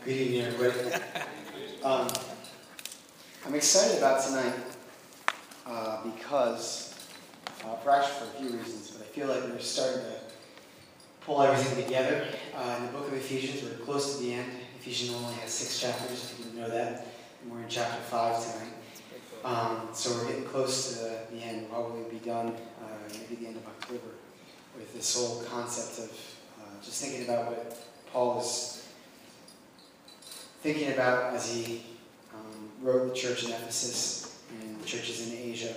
Good evening, everybody. I'm excited about tonight because, for a few reasons, but I feel like we're starting to pull everything together. In the book of Ephesians, we're close to the end. Ephesians only has 6 chapters, if you didn't know that, and we're in chapter 5 tonight. So we're getting close to the end. We'll probably be done maybe the end of October with this whole concept of just thinking about what Paul is thinking about as he wrote the church in Ephesus and the churches in Asia.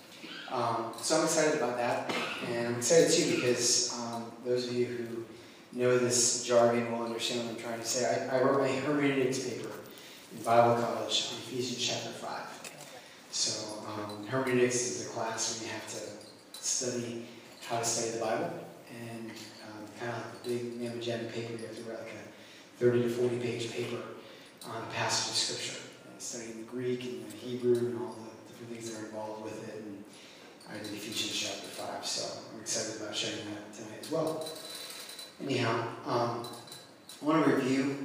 So I'm excited about that, and I'm excited too because those of you who know this jargon will understand what I'm trying to say. I wrote my hermeneutics paper in Bible college on Ephesians chapter 5. So hermeneutics is a class where you have to study how to study the Bible, and kind of like a big mamma-jamma paper. You have to write like a 30 to 40 page paper on a passage of Scripture, and studying the Greek and the Hebrew and all the different things that are involved with it. And I did Ephesians chapter 5, so I'm excited about sharing that tonight as well. Anyhow, I want to review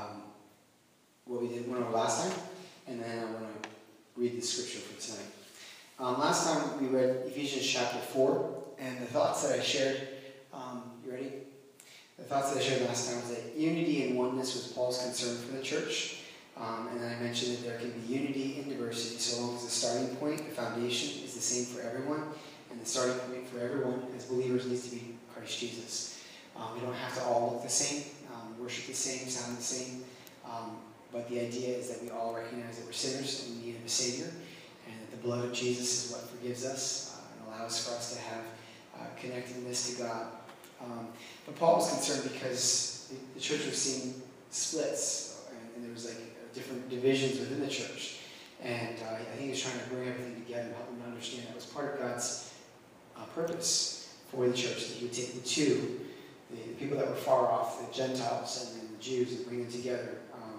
what we went over last time, and then I want to read the Scripture for tonight. Last time we read Ephesians chapter 4, and the thoughts that I shared, you ready? The thoughts that I shared last time was that unity and oneness was Paul's concern for the church. And then I mentioned that there can be unity in diversity so long as the starting point, the foundation, is the same for everyone. And the starting point for everyone as believers needs to be Christ Jesus. We don't have to all look the same, worship the same, sound the same. But the idea is that we all recognize that we're sinners and we need a Savior. And that the blood of Jesus is what forgives us and allows for us to have connectedness to God. But Paul was concerned because the church was seeing splits, and there was like different divisions within the church. And I think he was trying to bring everything together and help them to understand that was part of God's purpose for the church, that he would take the two, the people that were far off, the Gentiles and then the Jews, and bring them together.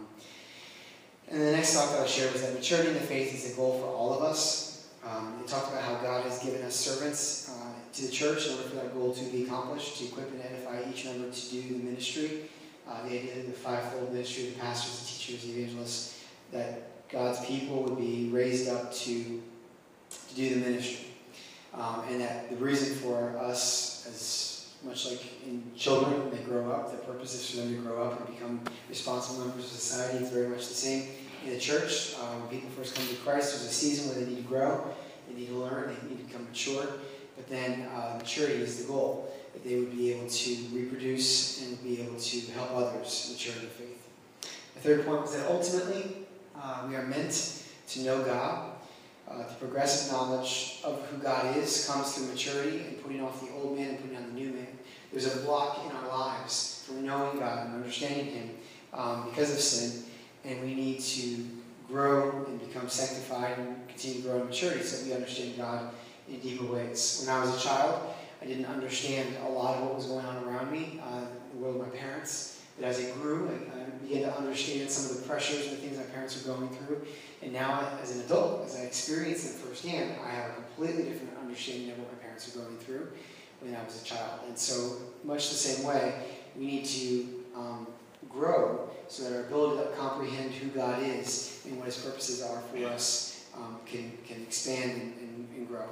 And the next thought that I shared was that maturity in the faith is a goal for all of us. They talked about how God has given us servants to the church in order for that goal to be accomplished, to equip and edify each member to do the ministry. The idea that the fivefold ministry, the pastors, the teachers, the evangelists, that God's people would be raised up to do the ministry. And that the reason for us, as much like in children when they grow up, the purpose is for them to grow up and become responsible members of society. It's very much the same in the church. When people first come to Christ, there's a season where they need to grow, they need to learn, they need to become mature. But then maturity is the goal, that they would be able to reproduce and be able to help others mature in the faith. The third point was that ultimately we are meant to know God. The progressive knowledge of who God is comes through maturity and putting off the old man and putting on the new man. There's a block in our lives from knowing God and understanding Him because of sin, and we need to grow and become sanctified and continue to grow in maturity so that we understand God in deeper ways. When I was a child, I didn't understand a lot of what was going on around me, the world of my parents. But as I grew, I began to understand some of the pressures and the things my parents were going through. And now, as an adult, as I experience them firsthand, I have a completely different understanding of what my parents were going through when I was a child. And so, much the same way, we need to grow so that our ability to comprehend who God is and what His purposes are for us can expand and grow.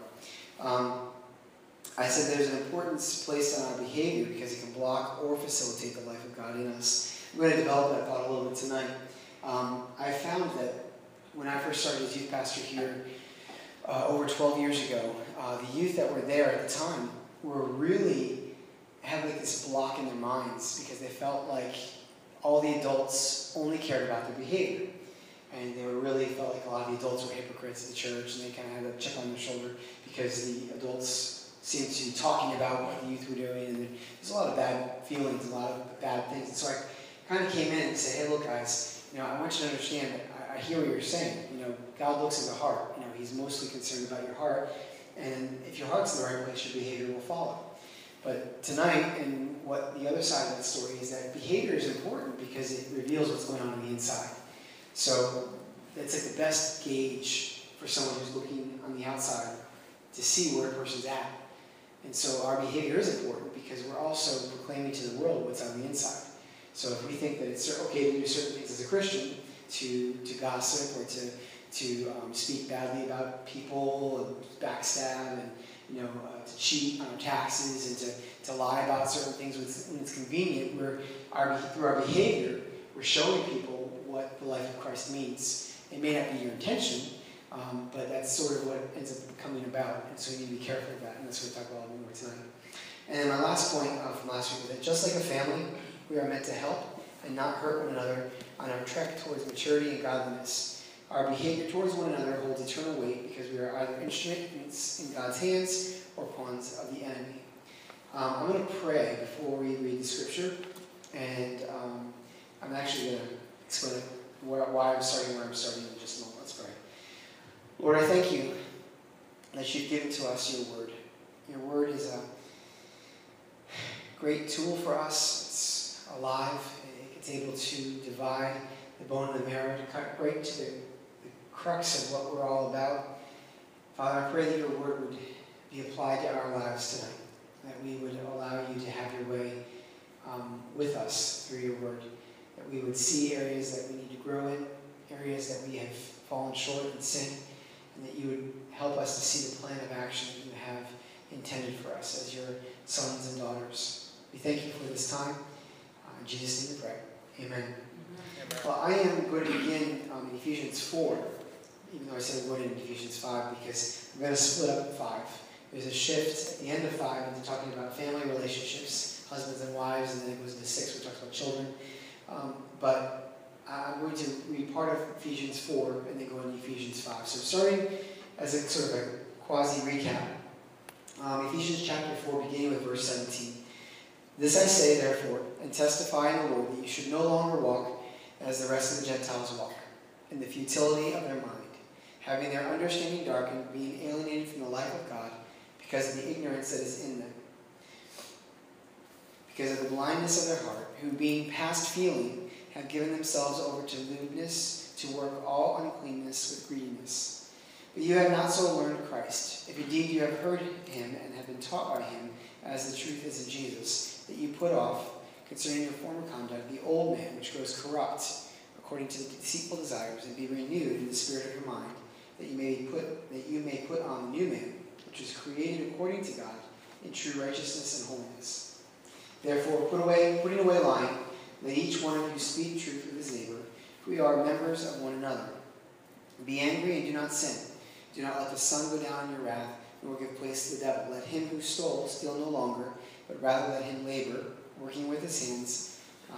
I said there's an importance placed on our behavior because it can block or facilitate the life of God in us. I'm going to develop that thought a little bit tonight. I found that when I first started as youth pastor here over 12 years ago, the youth that were there at the time were really had like this block in their minds because they felt like all the adults only cared about their behavior. And they really felt like a lot of the adults were hypocrites at the church, and they kind of had a chip on their shoulder because the adults seemed to be talking about what the youth were doing, and there's a lot of bad feelings, a lot of bad things. And so I kind of came in and said, hey, look, guys, I want you to understand that I hear what you're saying. God looks at the heart. He's mostly concerned about your heart, and if your heart's in the right place, your behavior will follow. But tonight, and what the other side of that story is that behavior is important because it reveals what's going on the inside. So that's like the best gauge for someone who's looking on the outside to see where a person's at. And so our behavior is important because we're also proclaiming to the world what's on the inside. So if we think that it's okay to do certain things as a Christian, to gossip or to speak badly about people and backstab and to cheat on our taxes and to lie about certain things when it's convenient, through our behavior, we're showing people what the life of Christ means. It may not be your intention, but that's sort of what ends up coming about, and so we need to be careful of that, and that's what we'll talk about a little more tonight. And my last point from last week was that just like a family, we are meant to help and not hurt one another on our trek towards maturity and godliness. Our behavior towards one another holds eternal weight because we are either instruments in God's hands or pawns of the enemy. I'm going to pray before we read the scripture, and I'm actually going to explain why I'm starting where I'm starting in just a moment. Let's pray. Lord, I thank you that you've given to us your word. Your word is a great tool for us. It's alive. It's able to divide the bone and the marrow, to cut right to the crux of what we're all about. Father, I pray that your word would be applied to our lives tonight, that we would allow you to have your way with us through your word, that we would see areas that we need to grow in, areas that we have fallen short in sin, and that you would help us to see the plan of action that you have intended for us as your sons and daughters. We thank you for this time. In Jesus' name we pray. Amen. Well, I am going to begin in Ephesians 4, even though I said we're going in Ephesians 5, because I'm going to split up 5. There's a shift at the end of 5 into talking about family relationships, husbands and wives, and then it goes into 6 where it talks about children. But I'm going to read part of Ephesians 4 and then go into Ephesians 5. So starting as a sort of a quasi-recap, Ephesians chapter 4, beginning with verse 17. This I say, therefore, and testify in the Lord, that you should no longer walk as the rest of the Gentiles walk, in the futility of their mind, having their understanding darkened, being alienated from the life of God, because of the ignorance that is in them, because of the blindness of their heart, who being past feeling, have given themselves over to lewdness, to work all uncleanness with greediness. But you have not so learned Christ, if indeed you have heard him and have been taught by him, as the truth is in Jesus, that you put off, concerning your former conduct, the old man which grows corrupt, according to the deceitful desires, and be renewed in the spirit of your mind, that you may put on the new man, which is created according to God, in true righteousness and holiness. Therefore, putting away lying, let each one of you speak truth with his neighbor, for we are members of one another. Be angry and do not sin. Do not let the sun go down in your wrath, nor give place to the devil. Let him who stole steal no longer, but rather let him labor, working with his hands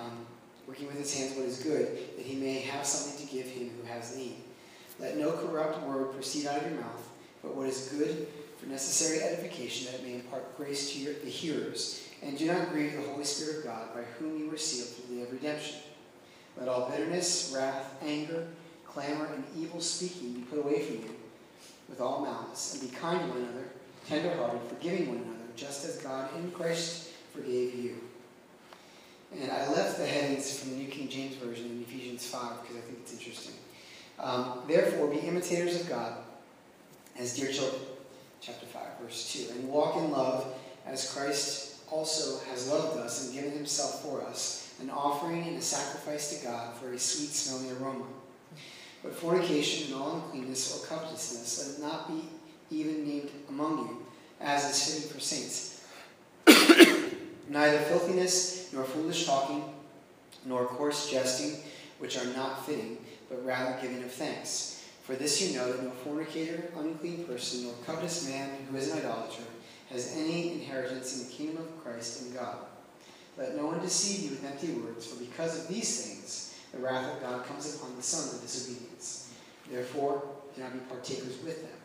what is good, that he may have something to give him who has need. Let no corrupt word proceed out of your mouth, but what is good for necessary edification, that it may impart grace to the hearers. And do not grieve the Holy Spirit of God, by whom you were sealed for the day of redemption. Let all bitterness, wrath, anger, clamor, and evil speaking be put away from you, with all malice, and be kind to one another, tender-hearted, forgiving one another, just as God in Christ forgave you. And I left the headings from the New King James Version in Ephesians 5 because I think it's interesting. Therefore, be imitators of God as dear children, chapter 5, verse 2. And walk in love as Christ also has loved us and given himself for us, an offering and a sacrifice to God for a sweet-smelling aroma. But fornication and all uncleanness or covetousness, let it not be even named among you, as is fitting for saints. Neither filthiness, nor foolish talking, nor coarse jesting, which are not fitting, but rather giving of thanks. For this you know, that no fornicator, unclean person, nor covetous man who is an idolater, has any inheritance in the kingdom of Christ and God. Let no one deceive you with empty words, for because of these things the wrath of God comes upon the sons of disobedience. Therefore, do not be partakers with them.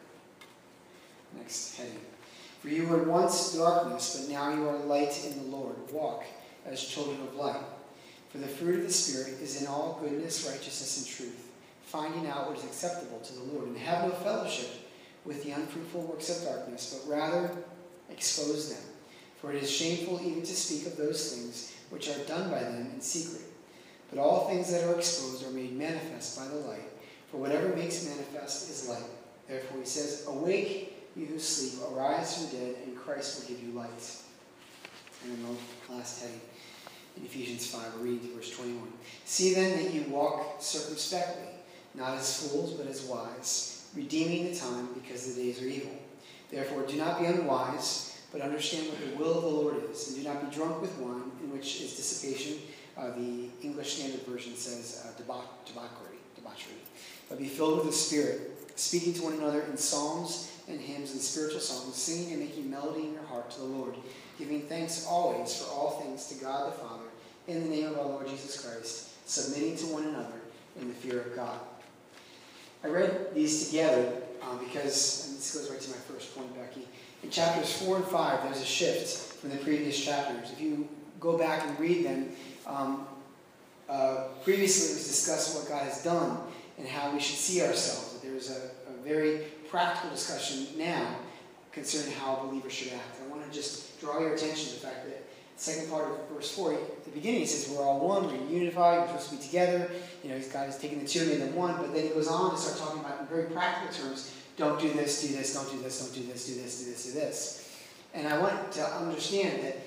Next heading. For you were once darkness, but now you are light in the Lord. Walk as children of light. For the fruit of the Spirit is in all goodness, righteousness, and truth, finding out what is acceptable to the Lord. And have no fellowship with the unfruitful works of darkness, but rather expose them. For it is shameful even to speak of those things which are done by them in secret. But all things that are exposed are made manifest by the light. For whatever makes manifest is light. Therefore he says, awake, you who sleep, arise from the dead, and Christ will give you light. And then the last heading. in Ephesians 5. I'll read verse 21. See then that you walk circumspectly, not as fools, but as wise, redeeming the time, because the days are evil. Therefore do not be unwise, but understand what the will of the Lord is, and do not be drunk with wine, in which is dissipation. The English Standard Version says debauchery. But be filled with the Spirit, speaking to one another in psalms and hymns and spiritual songs, singing and making melody in your heart to the Lord, giving thanks always for all things to God the Father, in the name of our Lord Jesus Christ, submitting to one another in the fear of God. I read these together because, and this goes right to my first point, Becky, in chapters 4 and 5, there's a shift from the previous chapters. If you go back and read them, previously it was discussed what God has done and how we should see ourselves. There's a very practical discussion now concerning how a believer should act. I want to just draw your attention to the fact that the second part of verse 4, at the beginning, he says we're all one, we're unified, we're supposed to be together. God has taken the two and made them one, but then he goes on to start talking about in very practical terms, don't do this, do this, don't do this, don't do this, do this, do this, do this. And I want to understand that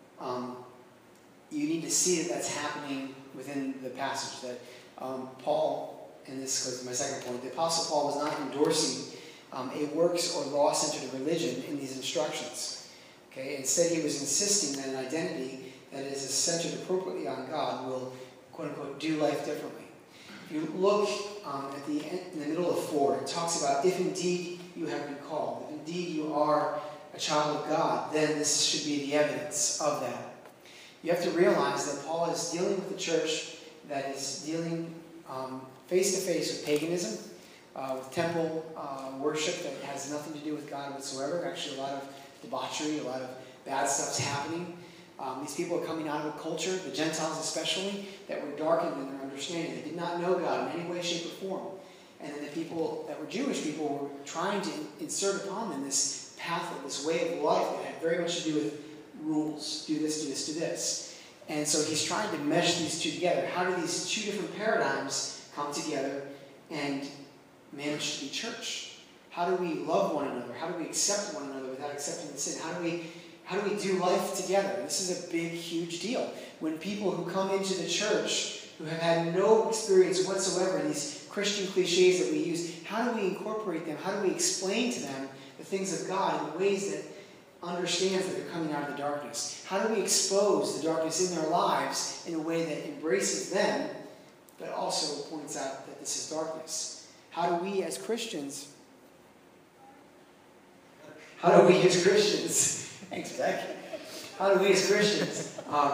you need to see that that's happening within the passage, that Paul, and this goes to my second point, the Apostle Paul was not endorsing a works or law-centered religion in these instructions. Okay? Instead, he was insisting that an identity that is centered appropriately on God will, quote-unquote, do life differently. If you look in the middle of 4, it talks about if indeed you have been called, if indeed you are a child of God, then this should be the evidence of that. You have to realize that Paul is dealing with a church that is dealing face-to-face with paganism, with temple worship that has nothing to do with God whatsoever. Actually, a lot of debauchery, a lot of bad stuff's happening. These people are coming out of a culture, the Gentiles especially, that were darkened in their understanding. They did not know God in any way, shape, or form. And then the people that were Jewish people were trying to insert upon them this pathway, this way of life that had very much to do with rules. Do this, do this, do this. And so he's trying to mesh these two together. How do these two different paradigms come together and manage to be church? How do we love one another? How do we accept one another without accepting the sin? How do we do life together? This is a big, huge deal. When people who come into the church who have had no experience whatsoever in these Christian cliches that we use, how do we incorporate them? How do we explain to them the things of God in ways that understands that they're coming out of the darkness? How do we expose the darkness in their lives in a way that embraces them, but also points out that this is darkness? How do we as Christians thanks, Beck. How do we as Christians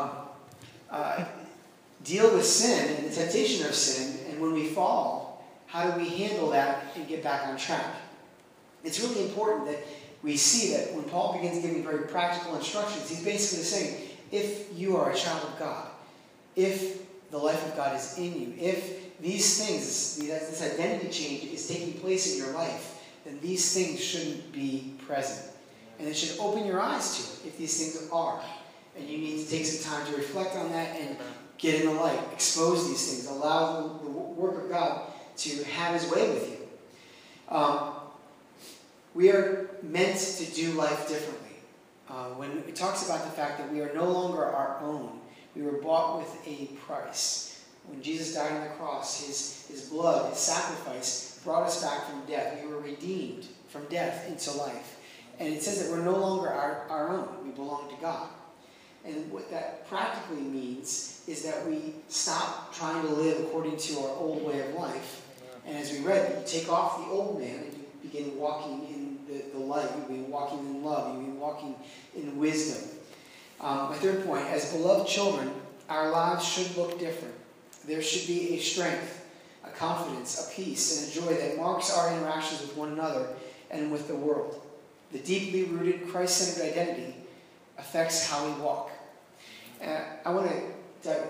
deal with sin and the temptation of sin, and when we fall, how do we handle that and get back on track? It's really important that we see that when Paul begins giving very practical instructions, he's basically saying, if you are a child of God, if the life of God is in you, if these things, this identity change is taking place in your life, then these things shouldn't be present. And it should open your eyes to it if these things are. And you need to take some time to reflect on that and get in the light, expose these things, allow the work of God to have his way with you. We are meant to do life differently. When it talks about the fact that we are no longer our own, we were bought with a price. When Jesus died on the cross, his blood, his sacrifice, brought us back from death. We were redeemed from death into life. And it says that we're no longer our own. We belong to God. And what that practically means is that we stop trying to live according to our old way of life. And as we read, you take off the old man and you begin walking in the light. You begin walking in love. You begin walking in wisdom. My third point, as beloved children, our lives should look different. There should be a strength, a confidence, a peace, and a joy that marks our interactions with one another and with the world. The deeply rooted Christ-centered identity affects how we walk. I want to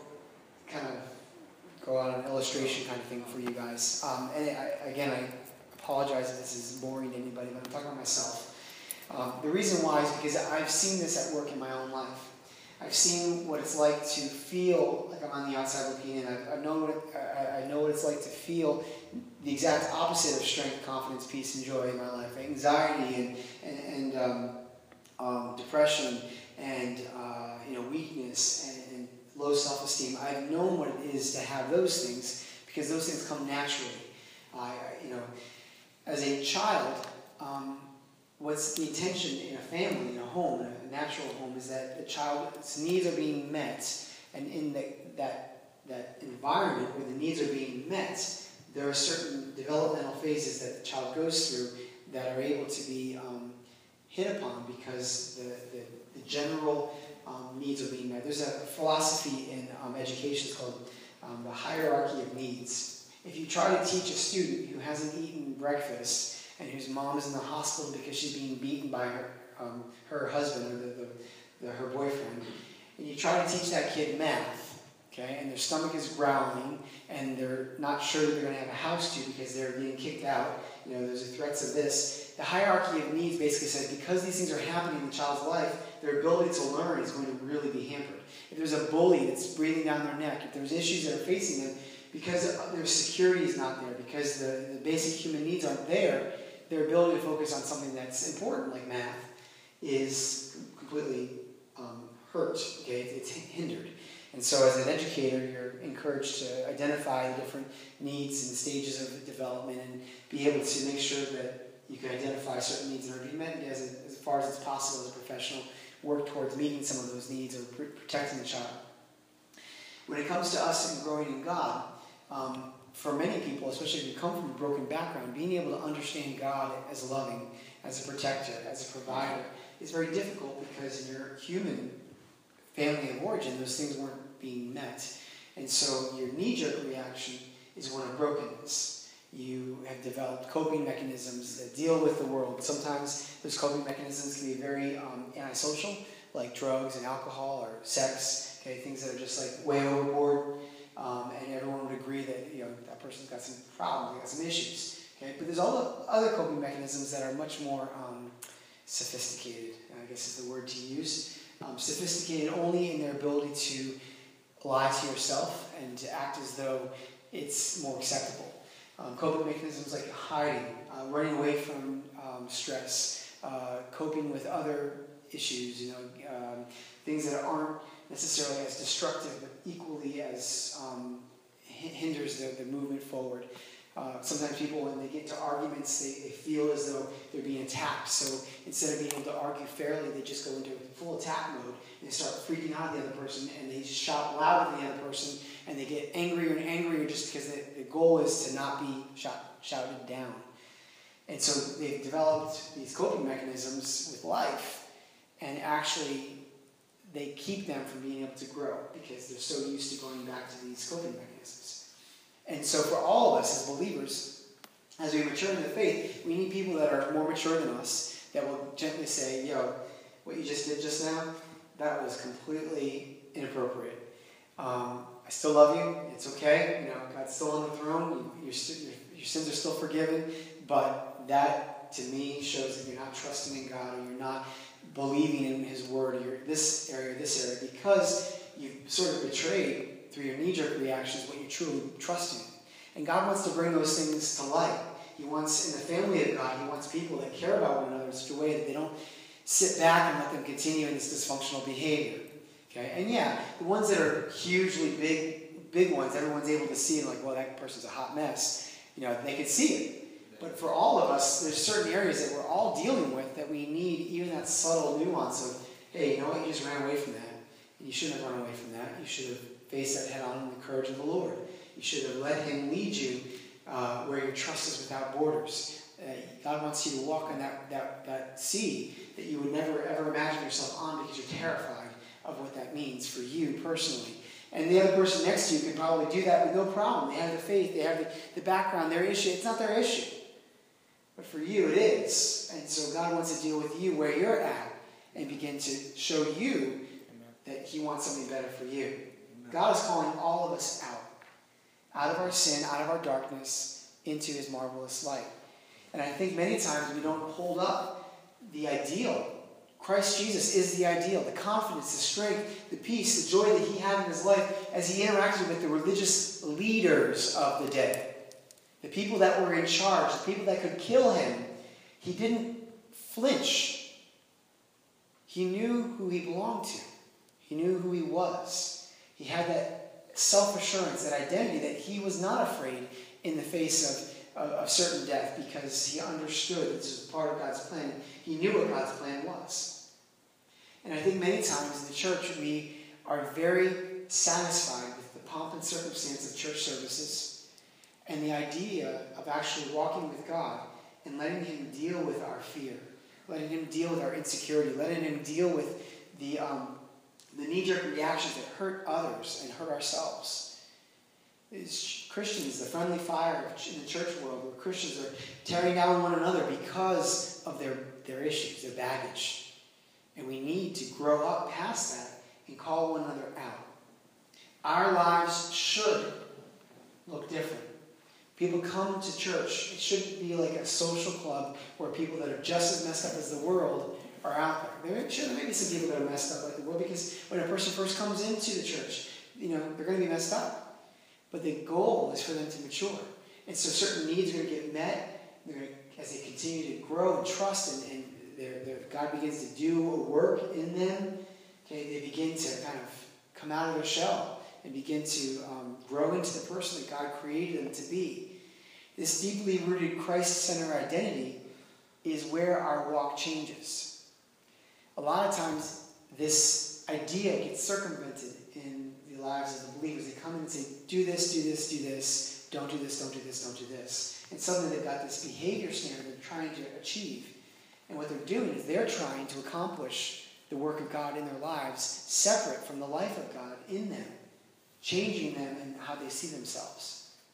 go on an illustration kind of thing for you guys. I apologize if this is boring to anybody, but I'm talking about myself. The reason why is because I've seen this at work in my own life. I've seen what it's like to feel like I'm on the outside looking in. I know what it's like to feel the exact opposite of strength, confidence, peace, and joy in my life. Anxiety and depression and weakness and low self-esteem. I've known what it is to have those things because those things come naturally. As a child, what's the intention in a family, in a home, in a natural home, is that the child's needs are being met, and in that environment where the needs are being met, there are certain developmental phases that the child goes through that are able to be hit upon because the general needs are being met. There's a philosophy in education called the hierarchy of needs. If you try to teach a student who hasn't eaten breakfast and whose mom is in the hospital because she's being beaten by her husband or her boyfriend, and you try to teach that kid math, okay, and their stomach is growling, and they're not sure that they're going to have a house to because they're being kicked out, there's the threats of this. The hierarchy of needs basically says because these things are happening in the child's life, their ability to learn is going to really be hampered. If there's a bully that's breathing down their neck, if there's issues that are facing them, because their security is not there, because the basic human needs aren't there, their ability to focus on something that's important, like math, is completely hurt, okay? It's hindered. And so as an educator, you're encouraged to identify the different needs and stages of development and be able to make sure that you can identify certain needs that are being met, and as far as it's possible as a professional, work towards meeting some of those needs or protecting the child. When it comes to us and growing in God, for many people, especially if you come from a broken background, being able to understand God as loving, as a protector, as a provider, is very difficult because in your human family of origin, those things weren't being met. And so your knee-jerk reaction is one of brokenness. You have developed coping mechanisms that deal with the world. Sometimes those coping mechanisms can be very antisocial, like drugs and alcohol or sex, okay, things that are just like way overboard. And everyone would agree that that person's got some problems, they got some issues. Okay? But there's all the other coping mechanisms that are much more sophisticated, I guess is the word to use. Sophisticated only in their ability to lie to yourself and to act as though it's more acceptable. Coping mechanisms like hiding, running away from stress, coping with other issues, things that aren't necessarily as destructive, but equally as hinders the movement forward. Sometimes people, when they get into arguments, they feel as though they're being attacked. So instead of being able to argue fairly, they just go into full attack mode and they start freaking out at the other person, and they shout loud at the other person, and they get angrier and angrier just because the goal is to not be shouted down. And so they've developed these coping mechanisms with life, and actually they keep them from being able to grow because they're so used to going back to these coping mechanisms. And so for all of us as believers, as we mature in the faith, we need people that are more mature than us that will gently say, what you just did just now, that was completely inappropriate. I still love you. It's okay. God's still on the throne. Your sins are still forgiven. But that, to me, shows that you're not trusting in God, or you're not believing in His Word, or you're this area, because you've sort of betrayed through your knee-jerk reactions what you truly trust in. And God wants to bring those things to light. He wants, in the family of God, He wants people that care about one another in such a way that they don't sit back and let them continue in this dysfunctional behavior. Okay? And the ones that are hugely big ones, everyone's able to see, like, well, that person's a hot mess. They can see it. But for all of us, there's certain areas that we're all dealing with that we need even that subtle nuance of, hey, you know what, you just ran away from that. And you shouldn't have run away from that. You should have faced that head on in the courage of the Lord. You should have let Him lead you where your trust is without borders. God wants you to walk on that sea that you would never, ever imagine yourself on because you're terrified of what that means for you personally. And the other person next to you can probably do that with no problem. They have the faith, they have the background, their issue. It's not their issue. But for you, it is. And so God wants to deal with you where you're at and begin to show you that He wants something better for you. God is calling all of us out of our sin, out of our darkness, into His marvelous light. And I think many times we don't hold up the ideal. Christ Jesus is the ideal, the confidence, the strength, the peace, the joy that He had in His life as He interacted with the religious leaders of the day. The people that were in charge, the people that could kill Him. He didn't flinch. He knew who He belonged to. He knew who He was. He had that self-assurance, that identity, that he was not afraid in the face of certain death, because he understood that this was part of God's plan. He knew what God's plan was. And I think many times in the church we are very satisfied with the pomp and circumstance of church services and the idea of actually walking with God and letting him deal with our fear, letting him deal with our insecurity, letting him deal with the knee-jerk reactions that hurt others and hurt ourselves. As Christians, the friendly fire in the church world, where Christians are tearing down one another because of their issues, their baggage. And we need to grow up past that and call one another out. Our lives should look different. People come to church. It shouldn't be like a social club where people that are just as messed up as the world are out there. There may be some people that are messed up like the world, because when a person first comes into the church, they're going to be messed up. But the goal is for them to mature. And so certain needs are going to get met. As they continue to grow and trust, and God begins to do a work in them, okay, they begin to kind of come out of their shell and begin to grow into the person that God created them to be. This deeply rooted Christ-centered identity is where our walk changes. A lot of times, this idea gets circumvented in the lives of the believers. They come in and say, do this, do this, do this, don't do this, don't do this, don't do this. And suddenly they've got this behavior standard they're trying to achieve. And what they're doing is they're trying to accomplish the work of God in their lives separate from the life of God in them, changing them in how they see themselves.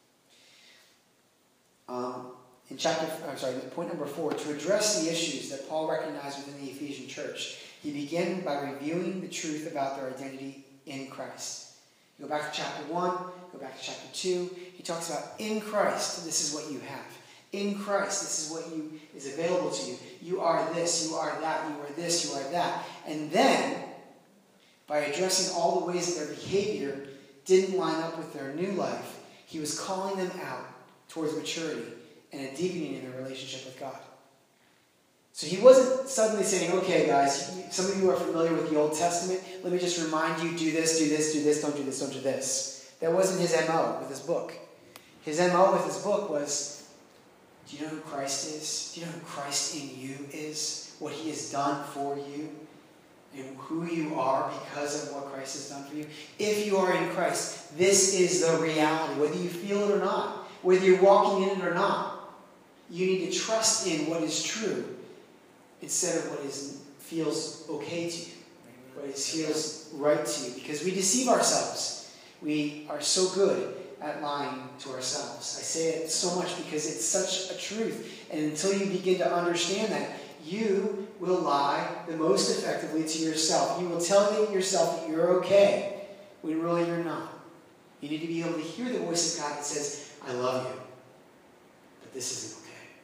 Point number 4, to address the issues that Paul recognized within the Ephesian church, he began by reviewing the truth about their identity in Christ. You go back to chapter 1, go back to chapter 2, he talks about in Christ, this is what you have. In Christ, this is what is available to you. You are this, you are that, you are this, you are that. And then, by addressing all the ways that their behavior didn't line up with their new life, he was calling them out towards maturity and a deepening in their relationship with God. So he wasn't suddenly saying, okay guys, some of you are familiar with the Old Testament, let me just remind you, do this, do this, do this, don't do this, don't do this. That wasn't his MO with his book. His MO with his book was, do you know who Christ is? Do you know who Christ in you is? What he has done for you? And who you are because of what Christ has done for you? If you are in Christ, this is the reality, whether you feel it or not, whether you're walking in it or not. You need to trust in what is true instead of what feels okay to you, what feels right to you. Because we deceive ourselves. We are so good at lying to ourselves. I say it so much because it's such a truth. And until you begin to understand that, you will lie the most effectively to yourself. You will tell yourself that you're okay when really you're not. You need to be able to hear the voice of God that says, I love you, but this isn't okay.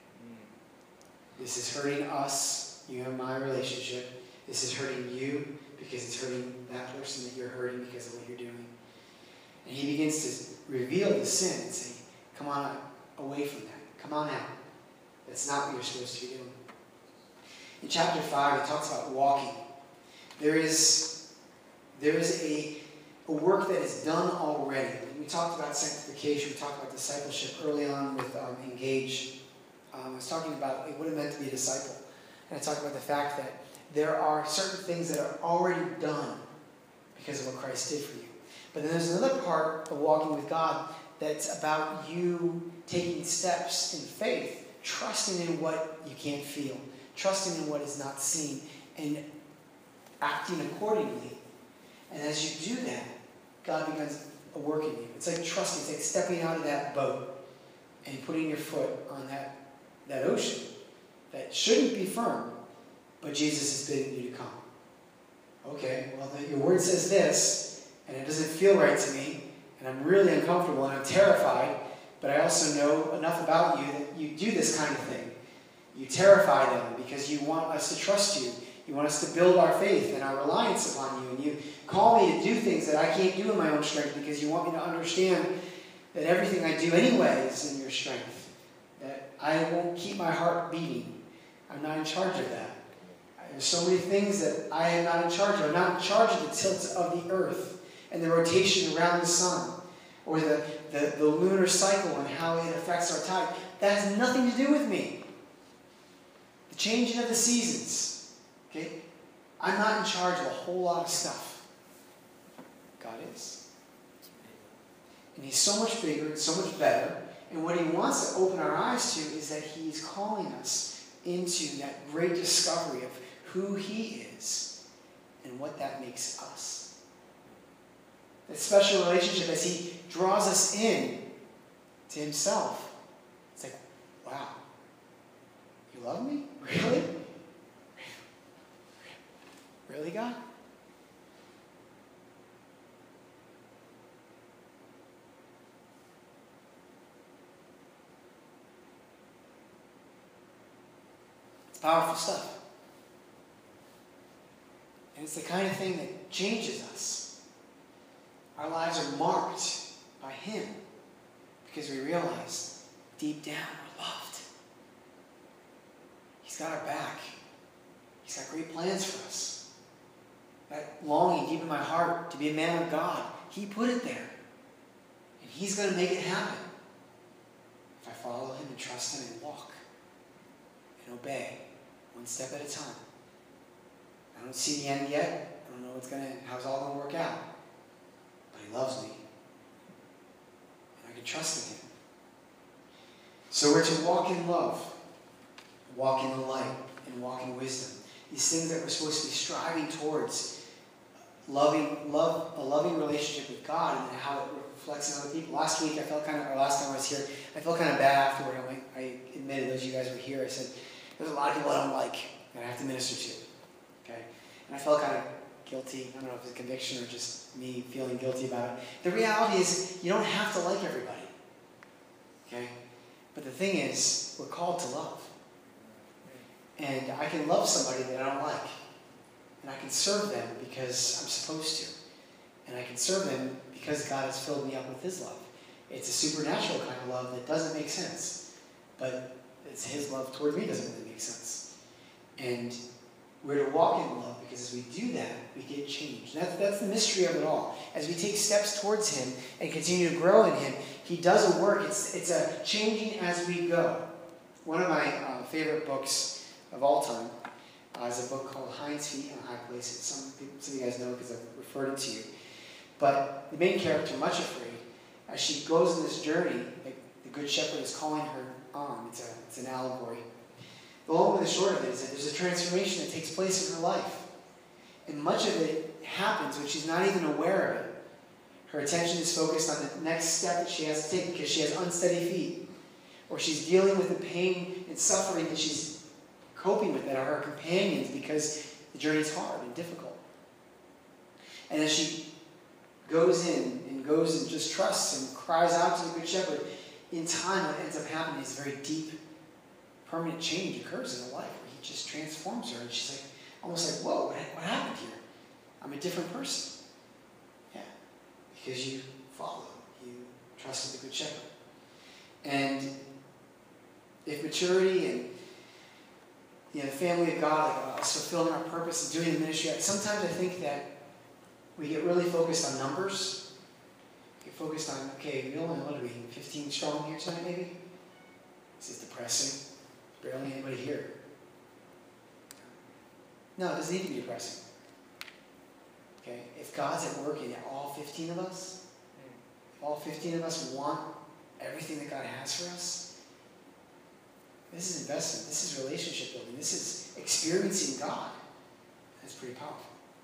This is hurting us, you and my relationship. This is hurting you because it's hurting that person that you're hurting because of what you're doing. And he begins to reveal the sin and say, come on away from that. Come on out. That's not what you're supposed to be doing. In chapter 5, it talks about walking. There is a work that is done already. We talked about sanctification. We talked about discipleship early on with Engage. I was talking about what it meant to be a disciple. And I talked about the fact that there are certain things that are already done because of what Christ did for you. But then there's another part of walking with God that's about you taking steps in faith, trusting in what you can't feel, trusting in what is not seen, and acting accordingly. And as you do that, God begins a work in you. It's like trusting. It's like stepping out of that boat and putting your foot on that ocean that shouldn't be firm, but Jesus is bidding you to come. Okay, well, your word says this, and it doesn't feel right to me, and I'm really uncomfortable, and I'm terrified, but I also know enough about you that you do this kind of thing. You terrify them because you want us to trust you. You want us to build our faith and our reliance upon you, and you call me to do things that I can't do in my own strength because you want me to understand that everything I do anyway is in your strength. That I won't keep my heart beating. I'm not in charge of that. There's so many things that I am not in charge of. I'm not in charge of the tilts of the earth. and the rotation around the sun, or the lunar cycle and how it affects our tide. That has nothing to do with me. The changing of the seasons. Okay? I'm not in charge of a whole lot of stuff. God is. And He's so much bigger and so much better. And what He wants to open our eyes to is that He's calling us into that great discovery of who He is and what that makes us. That special relationship as He draws us in to Himself. It's like, wow, you love me? Really? Really, God? It's powerful stuff. And it's the kind of thing that changes us. Our lives are marked by Him because we realize deep down we're loved. He's got our back. He's got great plans for us. That longing deep in my heart to be a man of God, He put it there. And He's going to make it happen if I follow Him and trust Him and walk and obey one step at a time. I don't see the end yet. I don't know how it's all going to work out. But He loves me. And I can trust in Him. So we're to walk in love, walk in the light, and walk in wisdom. These things that we're supposed to be striving towards. A loving relationship with God and how it reflects on other people. Last time I was here, I felt kind of bad afterward. I admitted, those of you guys were here, I said, there's a lot of people I don't like that I have to minister to. Okay? And I felt kind of guilty. I don't know if it's a conviction or just me feeling guilty about it. The reality is, you don't have to like everybody. Okay? But the thing is, we're called to love. And I can love somebody that I don't like. And I can serve them because I'm supposed to. And I can serve them because God has filled me up with His love. It's a supernatural kind of love that doesn't make sense. But it's His love toward me doesn't really make sense. And we're to walk in love because as we do that, we get changed. That's the mystery of it all. As we take steps towards Him and continue to grow in Him, He does a work. It's a changing as we go. One of my favorite books of all time is a book called Hinds Feet in a High Place. Some of you guys know because I've referred it to you. But the main character, Much Afraid, as she goes on this journey, like the Good Shepherd is calling her on. It's an allegory. The long and the short of it is that there's a transformation that takes place in her life. And much of it happens when she's not even aware of it. Her attention is focused on the next step that she has to take because she has unsteady feet. Or she's dealing with the pain and suffering that she's coping with that are her companions because the journey is hard and difficult. And as she goes and just trusts and cries out to the Good Shepherd, in time what ends up happening is a very deep, permanent change occurs in her life where He just transforms her and she's like, almost like, whoa, what happened here? I'm a different person. Yeah, because you followed, you trusted the Good Shepherd. And if maturity and the family of God, like us fulfilling our purpose and doing the ministry, sometimes I think that we get really focused on numbers. We get focused on, okay, we only want to be 15 strong here tonight, maybe? This is depressing. Barely anybody here. No, it doesn't need to be depressing. Okay? If God's at work in all 15 of us, if all 15 of us want everything that God has for us, this is investment. This is relationship building. This is experiencing God. That's pretty powerful.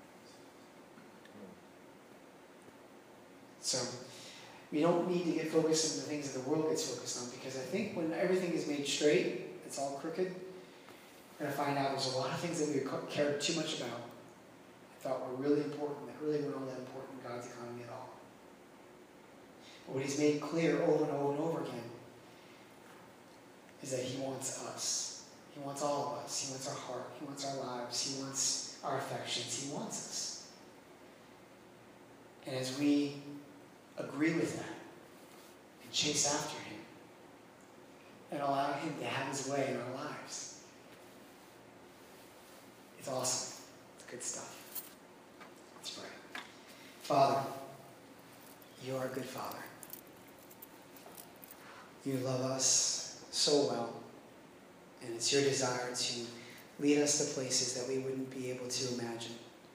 So, we don't need to get focused on the things that the world gets focused on because I think when everything is made straight, it's all crooked, we're going to find out there's a lot of things that we cared too much about, thought were really important, that really weren't all that important in God's economy at all. But what He's made clear over and over and over again is that He wants us. He wants all of us. He wants our heart. He wants our lives. He wants our affections. He wants us. And as we agree with that and chase after Him and allow Him to have His way in our lives, it's awesome. It's good stuff. Let's pray. Father, You are a good Father. You love us so well, and it's your desire to lead us to places that we wouldn't be able to imagine.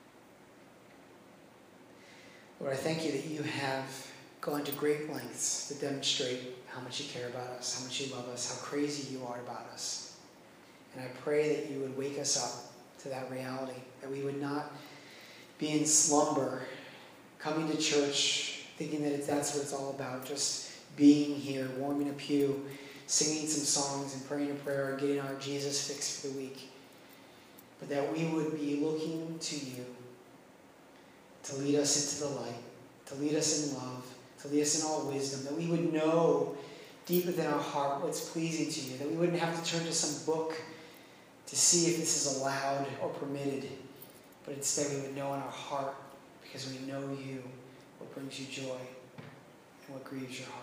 Lord, I thank you that you have gone to great lengths to demonstrate how much you care about us, how much you love us, how crazy you are about us. And I pray that you would wake us up to that reality, that we would not be in slumber, coming to church, thinking that that's what it's all about, just being here, warming a pew, singing some songs and praying a prayer and getting our Jesus fix for the week. But that we would be looking to you to lead us into the light, to lead us in love, to lead us in all wisdom, that we would know deep within our heart what's pleasing to you, that we wouldn't have to turn to some book to see if this is allowed or permitted, but instead we would know in our heart, because we know you, what brings you joy and what grieves your heart.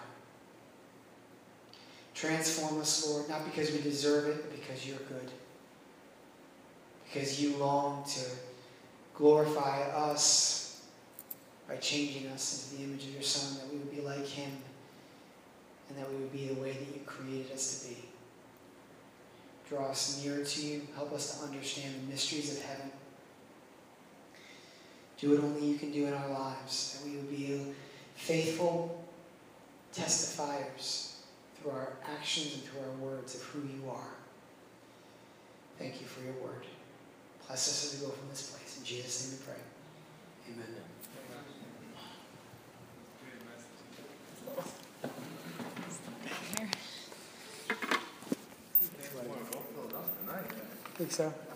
Transform us, Lord, not because we deserve it, but because you're good. Because you long to glorify us by changing us into the image of your Son, that we would be like him, and that we would be the way that you created us to be. Draw us nearer to you. Help us to understand the mysteries of heaven. Do what only you can do in our lives, that we would be faithful testifiers through our actions and through our words of who you are. Thank you for your word. Bless us as we go from this place. In Jesus' name we pray. Amen. I think so.